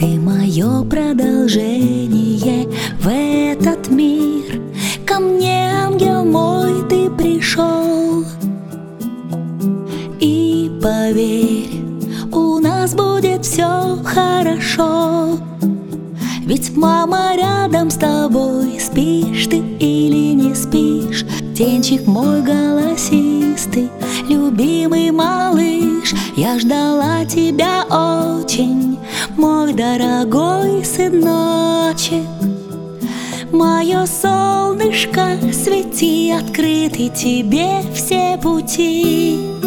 Ты мое продолжение в этот мир. Ко мне, ангел мой, ты пришел. И поверь, у нас будет все хорошо. Ведь мама рядом с тобой. Спишь ты или не спишь, птенчик мой голосистый, любимый малыш, я ждала тебя очень, мой дорогой сыночек. Мое солнышко, свети, открыты тебе все пути.